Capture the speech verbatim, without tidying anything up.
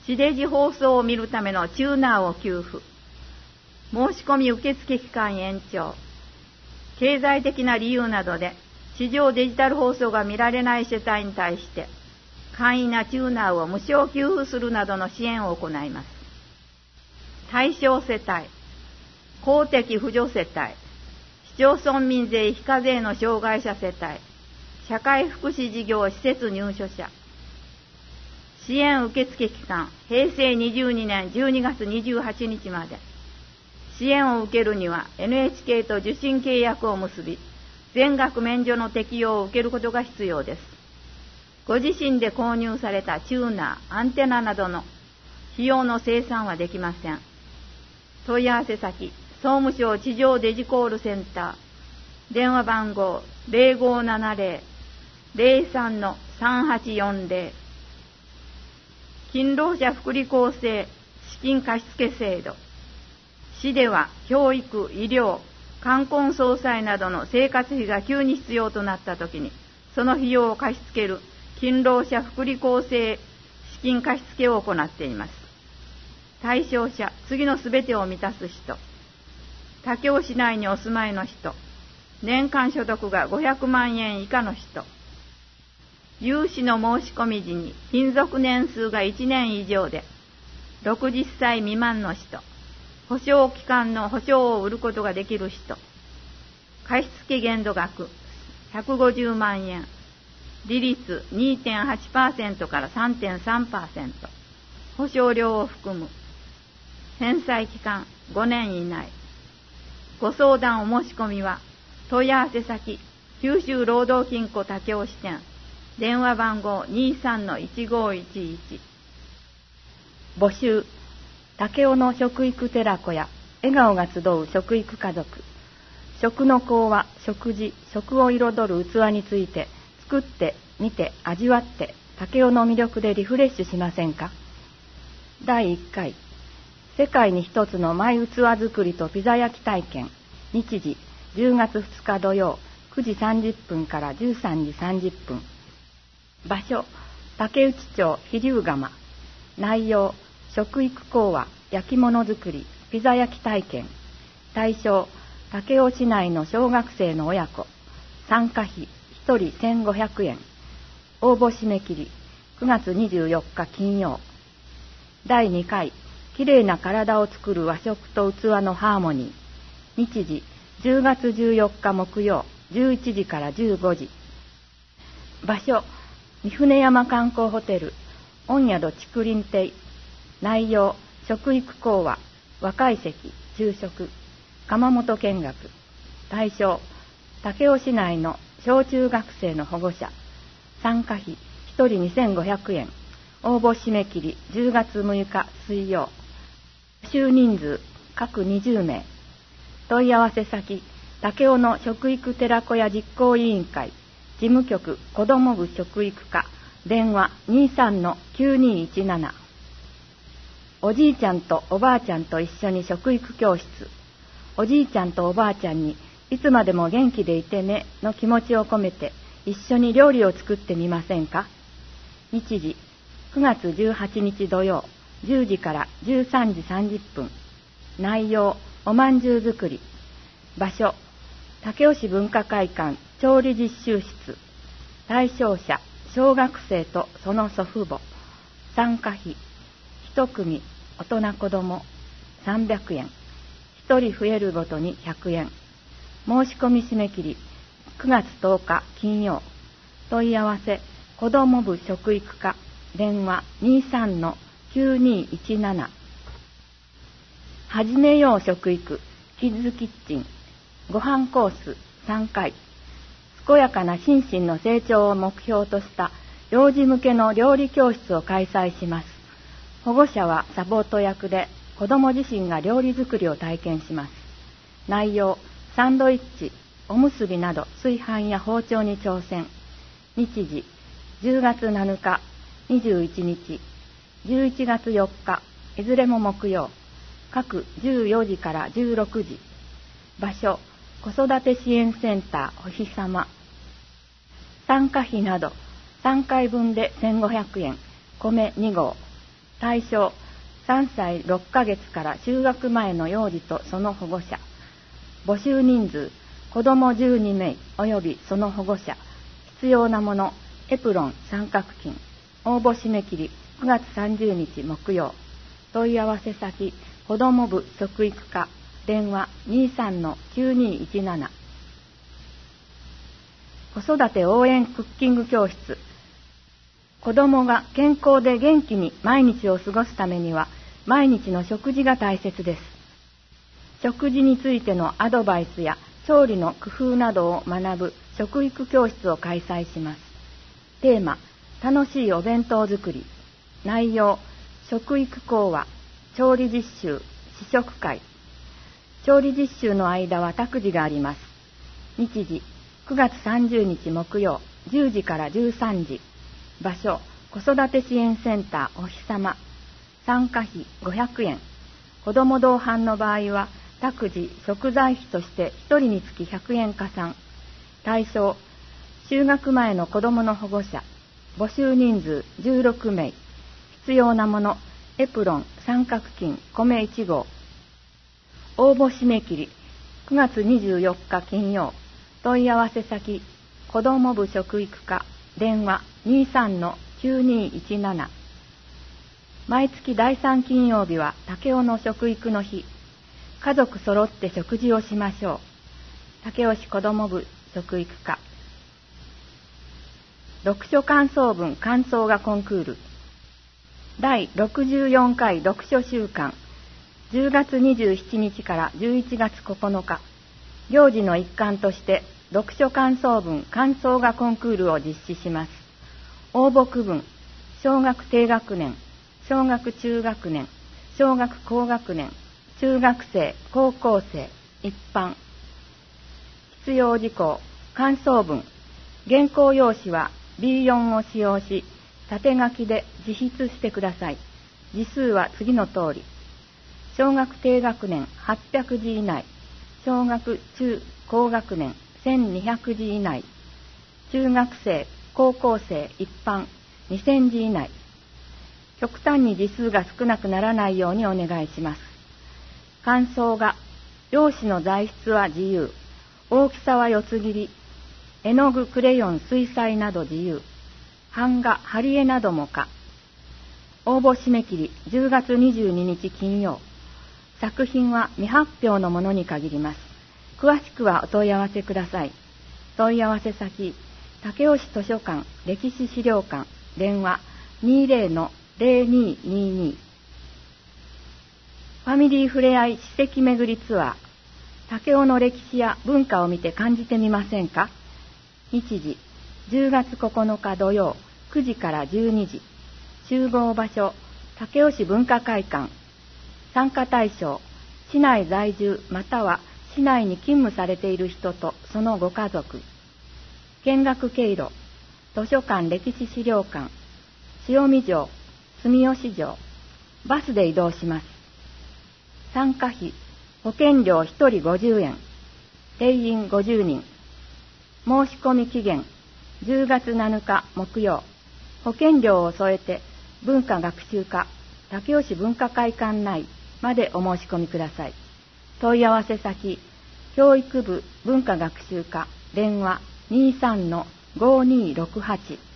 地デジ放送を見るためのチューナーを給付。申し込み受付期間延長。経済的な理由などで地上デジタル放送が見られない世帯に対して簡易なチューナーを無償給付するなどの支援を行います。対象世帯、公的扶助世帯、市町村民税非課税の障害者世帯、社会福祉事業施設入所者。支援受付期間、へいせいにじゅうにねんじゅうにがつにじゅうはちにちまで。支援を受けるには エヌエイチケー と受信契約を結び、全額免除の適用を受けることが必要です。ご自身で購入されたチューナー、アンテナなどの費用の精算はできません。問い合わせ先、総務省地上デジコールセンター、電話番号 ゼロごーななゼロ ゼロさん さんはちよんゼロ。勤労者福利厚生資金貸付制度。市では教育、医療、冠婚葬祭などの生活費が急に必要となったときに、その費用を貸し付ける勤労者福利厚生資金貸付を行っています。対象者、次のすべてを満たす人。武雄市内にお住まいの人。年間所得がごひゃくまんえん以下の人。融資の申し込み時に勤続年数がいちねん以上で、ろくじゅっさい未満の人。保証期間の保証を売ることができる人。貸付限度額ひゃくごじゅうまんえん。利率 にてんはちパーセント から さんてんさんパーセント。保証料を含む。返済期間ごねん以内。ご相談お申し込みは、問い合わせ先、九州労働金庫武雄支店。電話番号 にさんのいちごいちいち。募集。武雄の食育寺子や笑顔が集う食育家族。食の講話、食事、食を彩る器について作って見て味わって武雄の魅力でリフレッシュしませんか。だいいっかい世界に一つのマイ器作りとピザ焼き体験。日時じゅうがつふつか土曜くじさんじゅっぷんからじゅうさんじさんじゅっぷん。場所竹内町飛龍釜。内容食育講話、焼き物作り、ピザ焼き体験。対象、武雄市内の小学生の親子。参加費、ひとりせんごひゃくえん。応募締め切り、くがつにじゅうよっか金曜。だいにかい、きれいな体を作る和食と器のハーモニー。日時、じゅうがつじゅうよっか木曜、じゅういちじからじゅうごじ。場所、三船山観光ホテル、御宿竹林亭。内容、食育講話、若い席、昼食、窯元見学。対象、武雄市内の小中学生の保護者。参加費、ひとりにせんごひゃくえん。応募締め切り、じゅうがつむいか水曜。募集人数、各にじゅうめい。問い合わせ先、武雄の食育寺子屋実行委員会、事務局子ども部食育課、電話 にさんのきゅうにいちなな。おじいちゃんとおばあちゃんと一緒に食育教室。おじいちゃんとおばあちゃんにいつまでも元気でいてねの気持ちを込めて一緒に料理を作ってみませんか。日時くがつじゅうはちにち土曜じゅうじからじゅうさんじさんじゅっぷん。内容おまんじゅう作り。場所武雄市文化会館調理実習室。対象者小学生とその祖父母。参加費一組大人子供さんびゃくえん。一人増えるごとにひゃくえん。申し込み締め切りくがつとおか金曜。問い合わせ子ども部食育課、電話 にさんのきゅうにいちなな。始めよう食育キッズキッチン。ご飯コースさんかい。健やかな心身の成長を目標とした幼児向けの料理教室を開催します。保護者はサポート役で子ども自身が料理作りを体験します。内容サンドイッチ、おむすびなど炊飯や包丁に挑戦。日時じゅうがつなのか、にじゅういちにち、じゅういちがつよっか、いずれも木曜。各じゅうよじからじゅうろくじ。場所子育て支援センターおひさま。参加費などさんかいぶんでせんごひゃくえん。米にごう。 対象さんさいろっかげつから就学前の幼児とその保護者。募集人数子どもじゅうにめいおよびその保護者。必要なものエプロン三角巾。応募締め切りくがつさんじゅうにち木曜。問い合わせ先子ども部食育課。電話 にさんのきゅうにいちなな。子育て応援クッキング教室。子どもが健康で元気に毎日を過ごすためには毎日の食事が大切です。食事についてのアドバイスや調理の工夫などを学ぶ食育教室を開催します。テーマ、楽しいお弁当作り。内容、食育講話、調理実習、試食会。調理実習の間は託児があります。日時、くがつさんじゅうにち木曜、じゅうじからじゅうさんじ。場所、子育て支援センターおひさま。参加費ごひゃくえん。子ども同伴の場合は、託児・食材費としてひとりにつきひゃくえん加算。対象、就学前の子どもの保護者。募集人数じゅうろくめい。必要なもの、エプロン、三角巾、米いちごう。応募締め切り、くがつにじゅうよっか金曜。問い合わせ先、子ども部食育課。電話 にさんのきゅうにいちなな。毎月だいさん金曜日は武雄の食育の日。家族揃って食事をしましょう。武雄市子ども部食育課。読書感想文感想画コンクール。だいろくじゅうよんかい読書週間。じゅうがつにじゅうしちにちからじゅういちがつここのか。行事の一環として読書感想文感想画コンクールを実施します。応募区分、小学低学年、小学中学年、小学高学年、中学生、高校生、一般。必要事項、感想文。原稿用紙は ビーよん を使用し、縦書きで自筆してください。字数は次の通り。小学低学年はっぴゃくじ以内、小学中高学年せんにひゃくじ以内、中学生、高校生、一般にせんじ以内。極端に字数が少なくならないようにお願いします。感想画、用紙の材質は自由、大きさは四つ切り、絵の具、クレヨン、水彩など自由、版画、貼り絵なども可。応募締め切りじゅうがつにじゅうににち金曜。作品は未発表のものに限ります。詳しくはお問い合わせください。問い合わせ先、武雄市図書館歴史資料館。電話 にじゅうのぜろににに。ファミリーふれあい史跡巡りツアー。武雄の歴史や文化を見て感じてみませんか。日時、じゅうがつここのか土曜、くじからじゅうにじ。集合場所、武雄市文化会館。参加対象、市内在住または市内に勤務されている人とそのご家族。見学経路、図書館歴史資料館、潮見城、住吉城。バスで移動します。参加費、保険料ひとりごじゅうえん、定員ごじゅうにん。申し込み期限、じゅうがつなのか木曜。保険料を添えて文化学習課武雄市文化会館内までお申し込みください。問い合わせ先、教育部文化学習課。電話 にさんのごにろくはち。